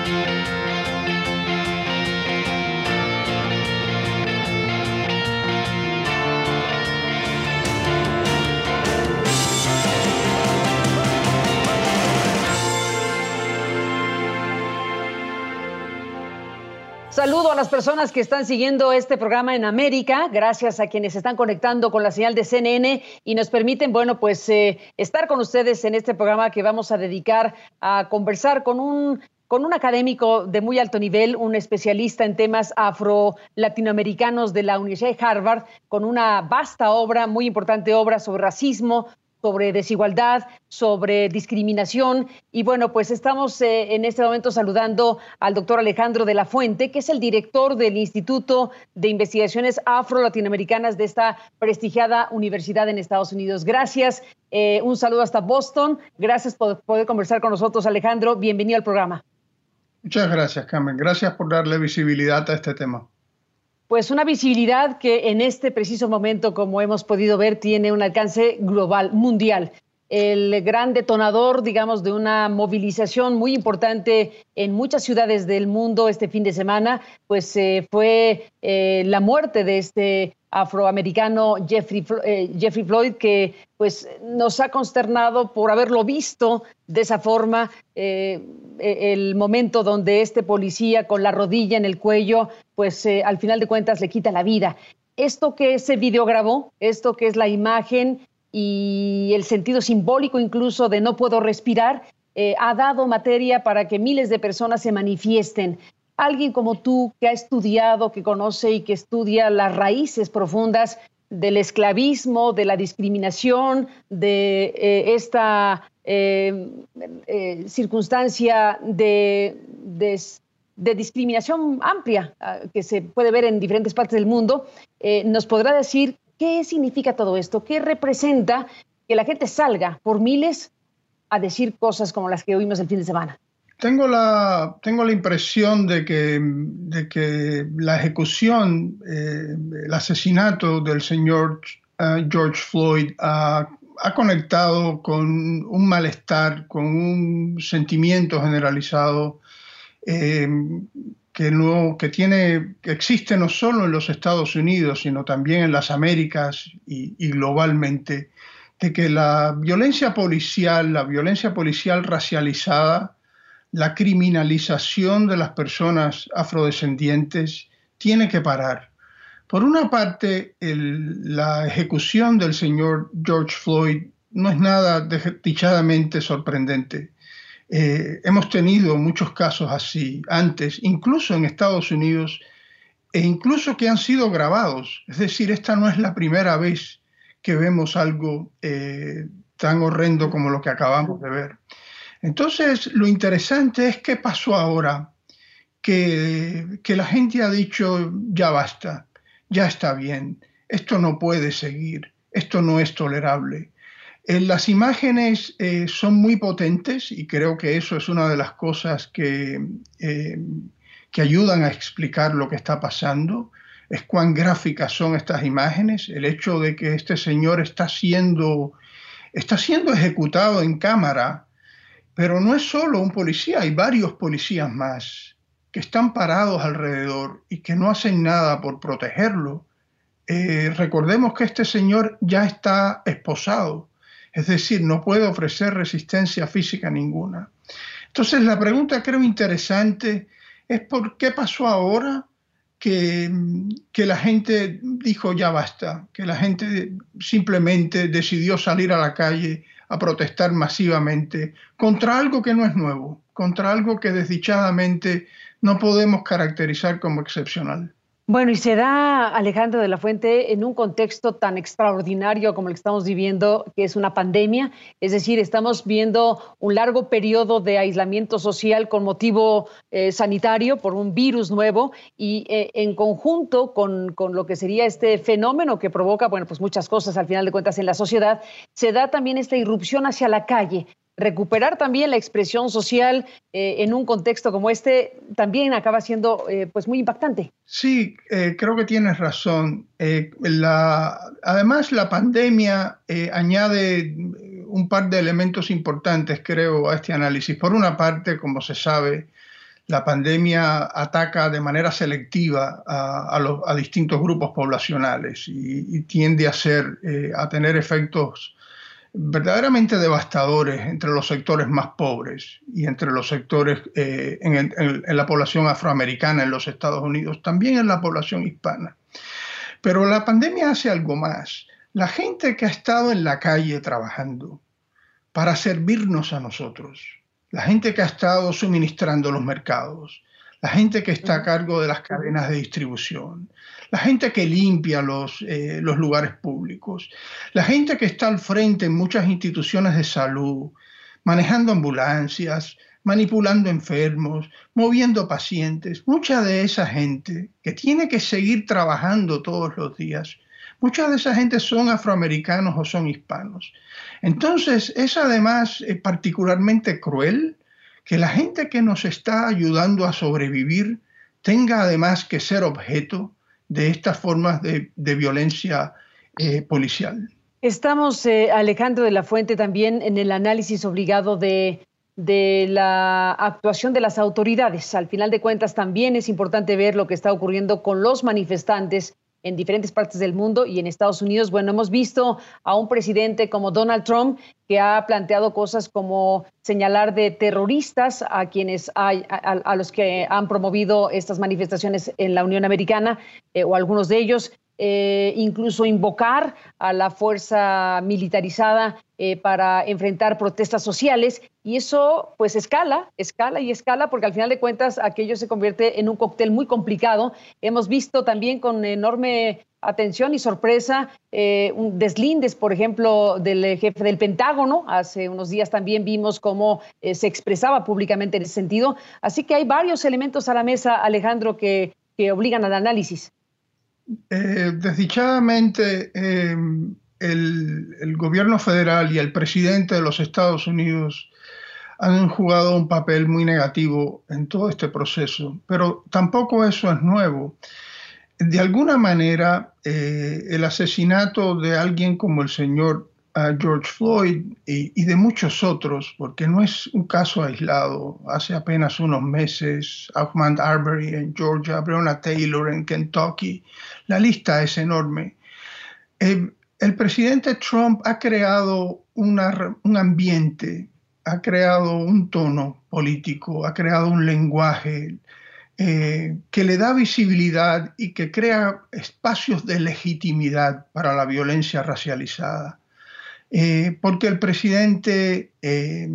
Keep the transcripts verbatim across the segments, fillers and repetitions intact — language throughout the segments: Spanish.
Saludo a las personas que están siguiendo este programa en América, gracias a quienes se están conectando con la señal de C N N y nos permiten, bueno, pues eh, estar con ustedes en este programa que vamos a dedicar a conversar con un, con un académico de muy alto nivel, un especialista en temas afro-latinoamericanos de la Universidad de Harvard, con una vasta obra, muy importante obra sobre racismo, sobre desigualdad, sobre discriminación. Y bueno, pues estamos eh, en este momento saludando al doctor Alejandro de la Fuente, que es el director del Instituto de Investigaciones Afro-Latinoamericanas de esta prestigiada universidad en Estados Unidos. Gracias, eh, un saludo hasta Boston. Gracias por poder conversar con nosotros, Alejandro. Bienvenido al programa. Muchas gracias, Carmen. Gracias por darle visibilidad a este tema. Pues una visibilidad que en este preciso momento, como hemos podido ver, tiene un alcance global, mundial. El gran detonador, digamos, de una movilización muy importante en muchas ciudades del mundo este fin de semana, pues eh, fue eh, la muerte de este afroamericano Jeffrey, eh, Jeffrey Floyd, que pues nos ha consternado por haberlo visto de esa forma, eh, el momento donde este policía con la rodilla en el cuello, pues eh, al final de cuentas le quita la vida. Esto que ese video grabó, esto que es la imagen y el sentido simbólico incluso de no puedo respirar, eh, ha dado materia para que miles de personas se manifiesten. Alguien como tú que ha estudiado, que conoce y que estudia las raíces profundas del esclavismo, de la discriminación, de eh, esta eh, eh, circunstancia de, de, de discriminación amplia uh, que se puede ver en diferentes partes del mundo, eh, ¿nos podrá decir qué significa todo esto? ¿Qué representa que la gente salga por miles a decir cosas como las que oímos el fin de semana? Tengo la, tengo la impresión de que, de que la ejecución, eh, el asesinato del señor uh, George Floyd ha, ha conectado con un malestar, con un sentimiento generalizado eh, que, no, que, tiene, que existe no solo en los Estados Unidos, sino también en las Américas y, y globalmente, de que la violencia policial, la violencia policial racializada, la criminalización de las personas afrodescendientes tiene que parar. Por una parte, el, la ejecución del señor George Floyd no es nada desdichadamente sorprendente. Eh, hemos tenido muchos casos así antes, incluso en Estados Unidos, e incluso que han sido grabados. Es decir, esta no es la primera vez que vemos algo eh, tan horrendo como lo que acabamos de ver. Entonces, lo interesante es qué pasó ahora, que, que la gente ha dicho, ya basta, ya está bien, esto no puede seguir, esto no es tolerable. Eh, las imágenes eh, son muy potentes y creo que eso es una de las cosas que, eh, que ayudan a explicar lo que está pasando, es cuán gráficas son estas imágenes, el hecho de que este señor está siendo, está siendo ejecutado en cámara. Pero no es solo un policía, hay varios policías más que están parados alrededor y que no hacen nada por protegerlo. Eh, recordemos que este señor ya está esposado, es decir, no puede ofrecer resistencia física ninguna. Entonces la pregunta creo interesante es por qué pasó ahora que, que la gente dijo ya basta, que la gente simplemente decidió salir a la calle a protestar masivamente contra algo que no es nuevo, contra algo que desdichadamente no podemos caracterizar como excepcional. Bueno, y se da, Alejandro de la Fuente, en un contexto tan extraordinario como el que estamos viviendo, que es una pandemia. Es decir, estamos viendo un largo periodo de aislamiento social con motivo eh, sanitario por un virus nuevo y eh, en conjunto con, con lo que sería este fenómeno que provoca, bueno, pues muchas cosas al final de cuentas en la sociedad, se da también esta irrupción hacia la calle. Recuperar también la expresión social eh, en un contexto como este también acaba siendo eh, pues muy impactante. Sí, eh, creo que tienes razón. Eh, la, además, la pandemia eh, añade un par de elementos importantes, creo, a este análisis. Por una parte, como se sabe, La pandemia ataca de manera selectiva a, a, los, a distintos grupos poblacionales y, y tiende a, ser, eh, a tener efectos verdaderamente devastadores entre los sectores más pobres y entre los sectores eh, en, en, en la población afroamericana en los Estados Unidos, también en la población hispana. Pero la pandemia hace algo más. La gente que ha estado en la calle trabajando para servirnos a nosotros, la gente que ha estado suministrando los mercados, la gente que está a cargo de las cadenas de distribución, la gente que limpia los, eh, los lugares públicos, la gente que está al frente en muchas instituciones de salud, manejando ambulancias, manipulando enfermos, moviendo pacientes, mucha de esa gente que tiene que seguir trabajando todos los días, mucha de esa gente son afroamericanos o son hispanos. Entonces, es además eh, particularmente cruel que la gente que nos está ayudando a sobrevivir tenga además que ser objeto de estas formas de, de violencia eh, policial. Estamos, eh, Alejandro de la Fuente, también en el análisis obligado de, de la actuación de las autoridades. Al final de cuentas, también es importante ver lo que está ocurriendo con los manifestantes en diferentes partes del mundo y en Estados Unidos. Bueno, hemos visto a un presidente como Donald Trump que ha planteado cosas como señalar de terroristas a quienes hay, a, a los que han promovido estas manifestaciones en la Unión Americana eh, o algunos de ellos. Eh, incluso invocar a la fuerza militarizada eh, para enfrentar protestas sociales, y eso pues escala, escala y escala, porque al final de cuentas aquello se convierte en un cóctel muy complicado. Hemos visto también con enorme atención y sorpresa eh, un deslindes, por ejemplo, del jefe del Pentágono. Hace unos días también vimos cómo eh, se expresaba públicamente en ese sentido. Así que hay varios elementos a la mesa, Alejandro, que, que obligan al análisis. Eh, desdichadamente, eh, el, el gobierno federal y el presidente de los Estados Unidos han jugado un papel muy negativo en todo este proceso, pero tampoco eso es nuevo. De alguna manera, eh, el asesinato de alguien como el señor uh, George Floyd y, y de muchos otros, porque no es un caso aislado. Hace apenas unos meses, Ahmaud Arbery en Georgia, Breonna Taylor en Kentucky, la lista es enorme. Eh, el presidente Trump ha creado una, un ambiente, ha creado un tono político, ha creado un lenguaje eh, que le da visibilidad y que crea espacios de legitimidad para la violencia racializada. Eh, porque el presidente eh,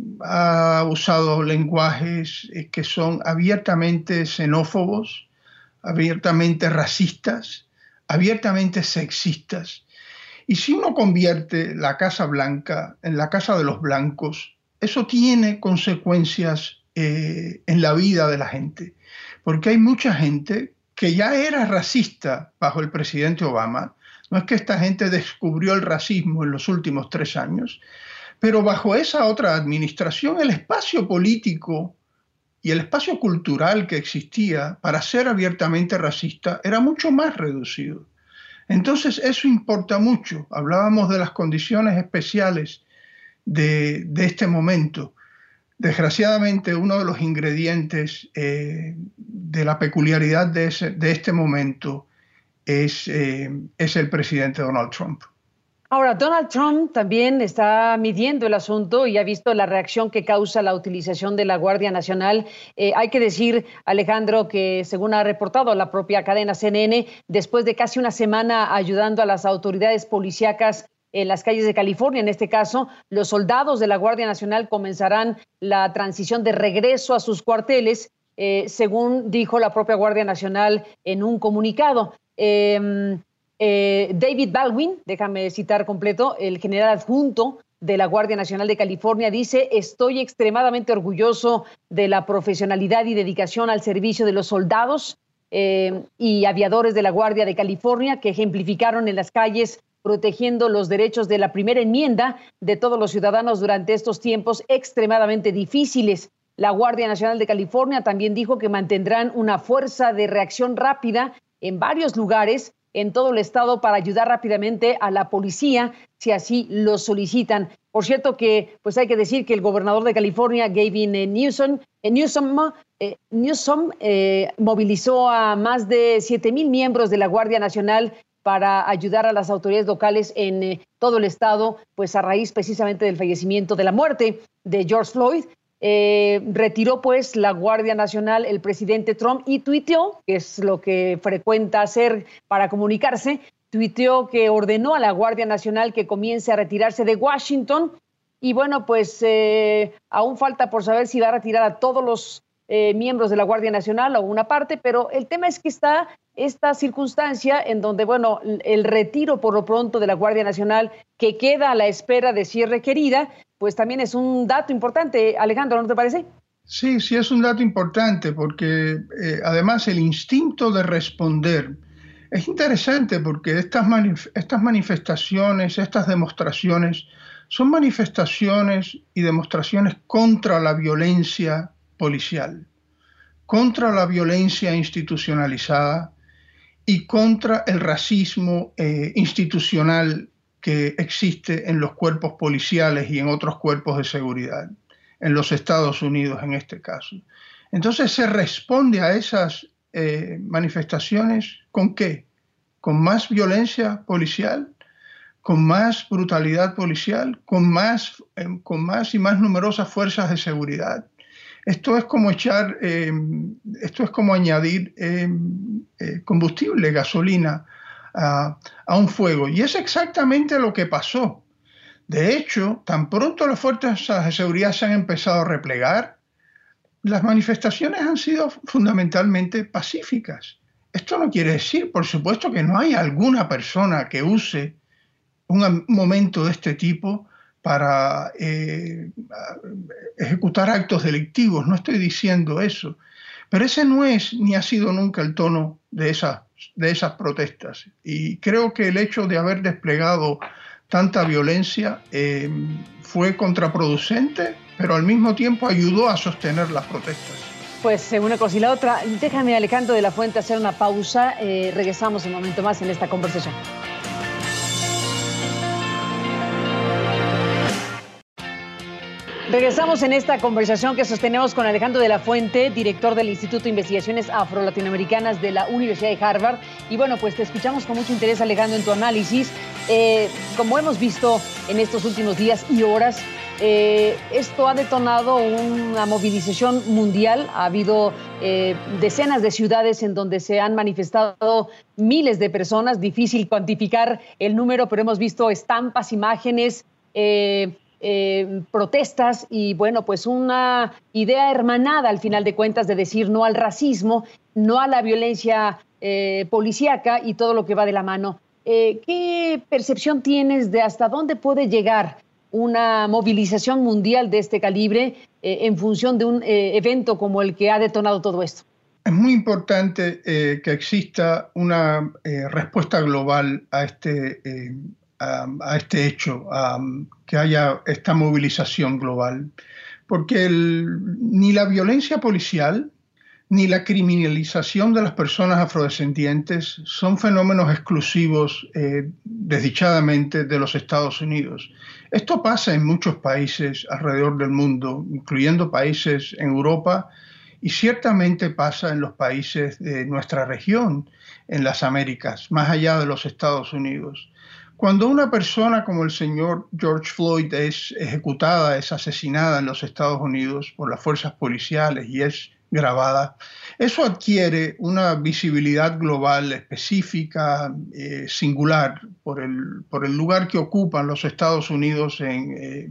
ha usado lenguajes eh, que son abiertamente xenófobos, abiertamente racistas, abiertamente sexistas. Y si uno convierte la Casa Blanca en la casa de los blancos, eso tiene consecuencias eh, en la vida de la gente, porque hay mucha gente que ya era racista bajo el presidente Obama. No es que esta gente descubrió el racismo en los últimos tres años, pero bajo esa otra administración el espacio político y el espacio cultural que existía para ser abiertamente racista era mucho más reducido. Entonces eso importa mucho. Hablábamos de las condiciones especiales de, de este momento. Desgraciadamente, uno de los ingredientes eh, de la peculiaridad de, ese, de este momento es, eh, es el presidente Donald Trump. Ahora, Donald Trump también está midiendo el asunto y ha visto la reacción que causa la utilización de la Guardia Nacional. Eh, hay que decir, Alejandro, que según ha reportado la propia cadena C N N, después de casi una semana ayudando a las autoridades policíacas en las calles de California, en este caso, los soldados de la Guardia Nacional comenzarán la transición de regreso a sus cuarteles, eh, según dijo la propia Guardia Nacional en un comunicado. Eh, Eh, David Baldwin, déjame citar completo, el general adjunto de la Guardia Nacional de California, dice: estoy extremadamente orgulloso de la profesionalidad y dedicación al servicio de los soldados eh, y aviadores de la Guardia de California que ejemplificaron en las calles protegiendo los derechos de la primera enmienda de todos los ciudadanos durante estos tiempos extremadamente difíciles. La Guardia Nacional de California también dijo que mantendrán una fuerza de reacción rápida en varios lugares en todo el estado para ayudar rápidamente a la policía si así lo solicitan. Por cierto que pues hay que decir que el gobernador de California, Gavin eh, Newsom, eh, Newsom, eh, Newsom eh, movilizó a más de siete mil miembros de la Guardia Nacional para ayudar a las autoridades locales en eh, todo el estado, pues a raíz precisamente del fallecimiento, de la muerte de George Floyd. Eh, retiró pues la Guardia Nacional el presidente Trump y tuiteó, que es lo que frecuenta hacer para comunicarse, tuiteó que ordenó a la Guardia Nacional que comience a retirarse de Washington y bueno, pues eh, aún falta por saber si va a retirar a todos los eh, miembros de la Guardia Nacional o una parte, pero el tema es que está esta circunstancia en donde, bueno, el retiro por lo pronto de la Guardia Nacional que queda a la espera de si es requerida, pues también es un dato importante. Alejandro, ¿no te parece? Sí, sí es un dato importante porque eh, además el instinto de responder es interesante porque estas, manif- estas manifestaciones, estas demostraciones son manifestaciones y demostraciones contra la violencia policial, contra la violencia institucionalizada y contra el racismo eh, institucional que existe en los cuerpos policiales y en otros cuerpos de seguridad, en los Estados Unidos en este caso. Entonces se responde a esas eh, manifestaciones ¿con qué? ¿Con más violencia policial? ¿Con más brutalidad policial? ¿Con más, eh, con más y más numerosas fuerzas de seguridad? Esto es como echar, eh, esto es como añadir eh, eh, combustible, gasolina a, a un fuego. Y es exactamente lo que pasó. De hecho, tan pronto las fuerzas de seguridad se han empezado a replegar, las manifestaciones han sido fundamentalmente pacíficas. Esto no quiere decir, por supuesto, que no hay alguna persona que use un momento de este tipo para eh, ejecutar actos delictivos, no estoy diciendo eso, pero ese no es ni ha sido nunca el tono de esas, de esas protestas. Y creo que el hecho de haber desplegado tanta violencia eh, fue contraproducente, pero al mismo tiempo ayudó a sostener las protestas. Pues una cosa y la otra. Déjame, Alejandro de la Fuente, hacer una pausa. Eh, regresamos un momento más en esta conversación. Regresamos en esta conversación que sostenemos con Alejandro de la Fuente, director del Instituto de Investigaciones Afro-Latinoamericanas de la Universidad de Harvard. Y bueno, pues te escuchamos con mucho interés, Alejandro, en tu análisis. Eh, como hemos visto en estos últimos días y horas, eh, esto ha detonado una movilización mundial. Ha habido eh, decenas de ciudades en donde se han manifestado miles de personas. Difícil cuantificar el número, pero hemos visto estampas, imágenes, eh, Eh, protestas y bueno, pues una idea hermanada al final de cuentas de decir no al racismo, no a la violencia eh, policíaca y todo lo que va de la mano. Eh, ¿Qué percepción tienes de hasta dónde puede llegar una movilización mundial de este calibre eh, en función de un eh, evento como el que ha detonado todo esto? Es muy importante eh, que exista una eh, respuesta global a este eh, A, a este hecho, a, que haya esta movilización global, porque el, ni la violencia policial ni la criminalización de las personas afrodescendientes son fenómenos exclusivos, eh, desdichadamente, de los Estados Unidos. Esto pasa en muchos países alrededor del mundo, incluyendo países en Europa, y ciertamente pasa en los países de nuestra región, en las Américas, más allá de los Estados Unidos. Cuando una persona como el señor George Floyd es ejecutada, es asesinada en los Estados Unidos por las fuerzas policiales y es grabada, eso adquiere una visibilidad global específica, eh, singular, por el, por el lugar que ocupan los Estados Unidos en, eh,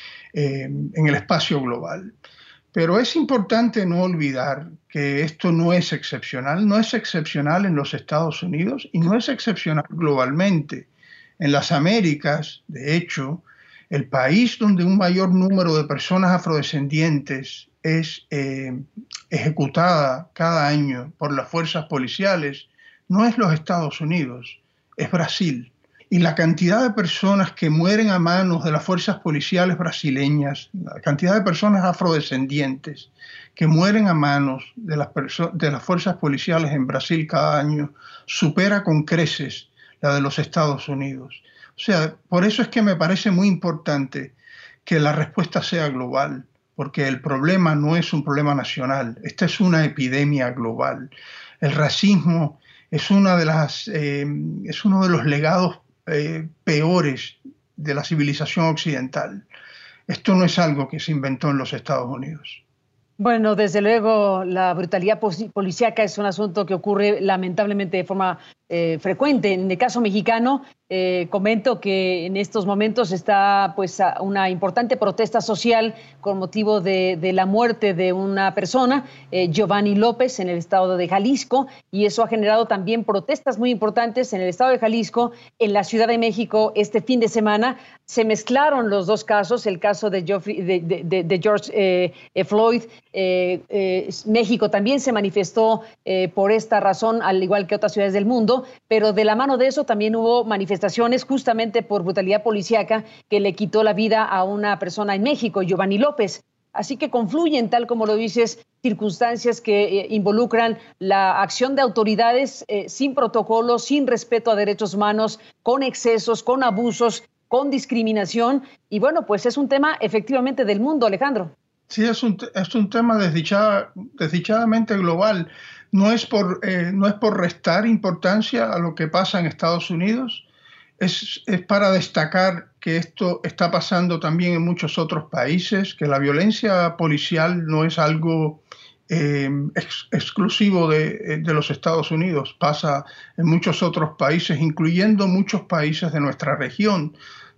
eh, en el espacio global. Pero es importante no olvidar que esto no es excepcional, no es excepcional en los Estados Unidos y no es excepcional globalmente. En las Américas, de hecho, el país donde un mayor número de personas afrodescendientes es eh, ejecutada cada año por las fuerzas policiales no es los Estados Unidos, es Brasil. y la cantidad de personas que mueren a manos de las fuerzas policiales brasileñas, la cantidad de personas afrodescendientes que mueren a manos de las, de las fuerzas policiales en Brasil cada año, supera con creces la de los Estados Unidos. O sea, por eso es que me parece muy importante que la respuesta sea global, porque el problema no es un problema nacional, esta es una epidemia global. El racismo es, una de las, eh, es uno de los legados eh, peores de la civilización occidental. Esto no es algo que se inventó en los Estados Unidos. Bueno, desde luego la brutalidad policíaca es un asunto que ocurre lamentablemente de forma eh, frecuente. En el caso mexicano, eh, comento que en estos momentos está pues una importante protesta social con motivo de, de la muerte de una persona, eh, Giovanni López, en el estado de Jalisco, y eso ha generado también protestas muy importantes en el estado de Jalisco, en la Ciudad de México. Este fin de semana se mezclaron los dos casos, el caso de, Geoffrey, de, de, de, de George eh, Floyd. Eh, eh, México también se manifestó eh, por esta razón, al igual que otras ciudades del mundo, pero de la mano de eso también hubo manifestaciones justamente por brutalidad policíaca que le quitó la vida a una persona en México, Giovanni López. Así que confluyen, tal como lo dices, circunstancias que eh, involucran la acción de autoridades eh, sin protocolo, sin respeto a derechos humanos, con excesos, con abusos, con discriminación. Y bueno, pues es un tema efectivamente del mundo, Alejandro. Sí, es un, es un tema desdichada, desdichadamente global. No es, por, eh, no es por restar importancia a lo que pasa en Estados Unidos, es, es para destacar que esto está pasando también en muchos otros países, que la violencia policial no es algo eh, ex, exclusivo de, de los Estados Unidos, pasa en muchos otros países, incluyendo muchos países de nuestra región,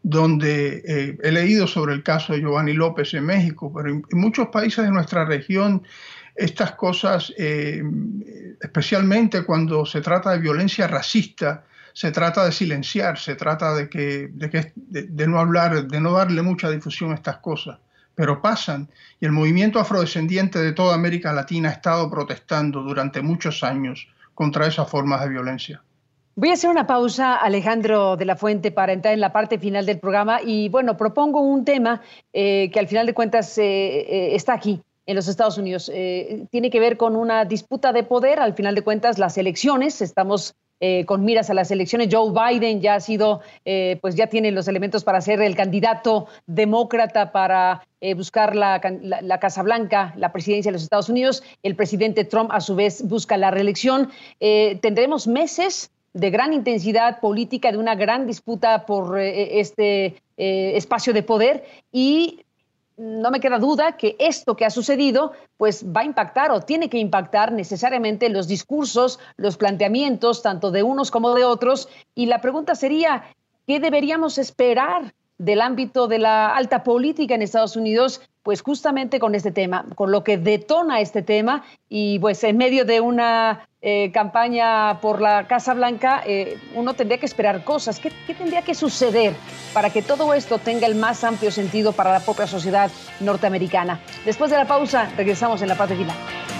donde eh, he leído sobre el caso de Giovanni López en México, pero en, en muchos países de nuestra región estas cosas, eh, especialmente cuando se trata de violencia racista, se trata de silenciar, se trata de, que, de, que, de, de no hablar, de no darle mucha difusión a estas cosas, pero pasan, y el movimiento afrodescendiente de toda América Latina ha estado protestando durante muchos años contra esas formas de violencia. Voy a hacer una pausa, Alejandro de la Fuente, para entrar en la parte final del programa y, bueno, propongo un tema eh, que al final de cuentas eh, eh, está aquí en los Estados Unidos. Eh, tiene que ver con una disputa de poder, al final de cuentas las elecciones, estamos eh, con miras a las elecciones. Joe Biden ya ha sido, eh, pues ya tiene los elementos para ser el candidato demócrata para eh, buscar la, la, la Casa Blanca, la presidencia de los Estados Unidos. El presidente Trump a su vez busca la reelección. Eh, tendremos meses de gran intensidad política, de una gran disputa por eh, este eh, espacio de poder, y no me queda duda que esto que ha sucedido pues va a impactar o tiene que impactar necesariamente los discursos, los planteamientos, tanto de unos como de otros. Y la pregunta sería, ¿qué deberíamos esperar del ámbito de la alta política en Estados Unidos? Pues justamente con este tema, con lo que detona este tema, y pues en medio de una eh, campaña por la Casa Blanca, eh, uno tendría que esperar cosas. ¿Qué, ¿Qué tendría que suceder para que todo esto tenga el más amplio sentido para la propia sociedad norteamericana? Después de la pausa, regresamos en la parte final.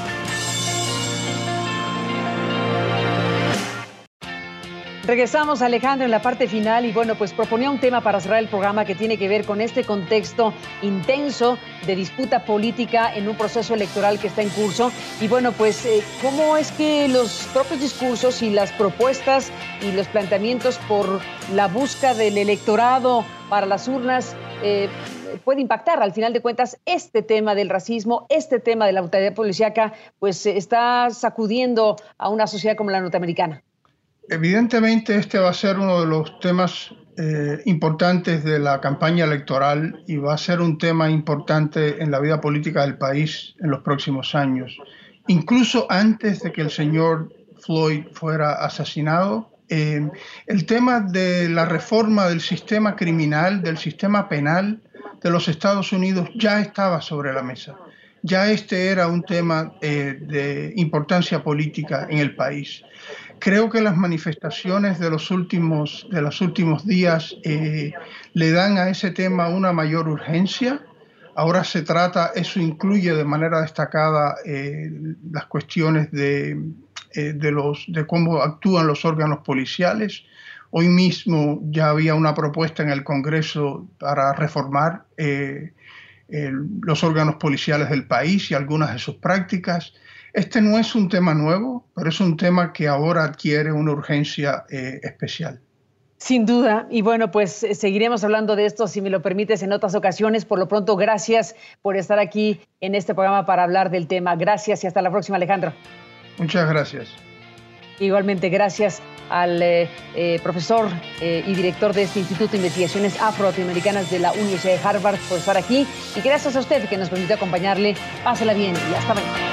Regresamos, Alejandro, en la parte final, y bueno, pues proponía un tema para cerrar el programa que tiene que ver con este contexto intenso de disputa política en un proceso electoral que está en curso. Y bueno, pues eh, ¿cómo es que los propios discursos y las propuestas y los planteamientos por la busca del electorado para las urnas eh, puede impactar? Al final de cuentas, este tema del racismo, este tema de la brutalidad policíaca, pues eh, está sacudiendo a una sociedad como la norteamericana. Evidentemente este va a ser uno de los temas eh, importantes de la campaña electoral y va a ser un tema importante en la vida política del país en los próximos años. Incluso antes de que el señor Floyd fuera asesinado, eh, el tema de la reforma del sistema criminal, del sistema penal de los Estados Unidos ya estaba sobre la mesa. Ya este era un tema eh, de importancia política en el país. Creo que las manifestaciones de los últimos, de los últimos días eh, le dan a ese tema una mayor urgencia. Ahora se trata, eso incluye de manera destacada eh, las cuestiones de, eh, de, los, de cómo actúan los órganos policiales. Hoy mismo ya había una propuesta en el Congreso para reformar eh, el, los órganos policiales del país y algunas de sus prácticas. Este no es un tema nuevo, pero es un tema que ahora adquiere una urgencia eh, especial. Sin duda. Y bueno, pues seguiremos hablando de esto, si me lo permites, en otras ocasiones. Por lo pronto, gracias por estar aquí en este programa para hablar del tema. Gracias y hasta la próxima, Alejandro. Muchas gracias. Igualmente, gracias al eh, eh, profesor eh, y director de este Instituto de Investigaciones Afroamericanas de la Universidad de Harvard por estar aquí. Y gracias a usted que nos permitió acompañarle. Pásela bien y hasta mañana.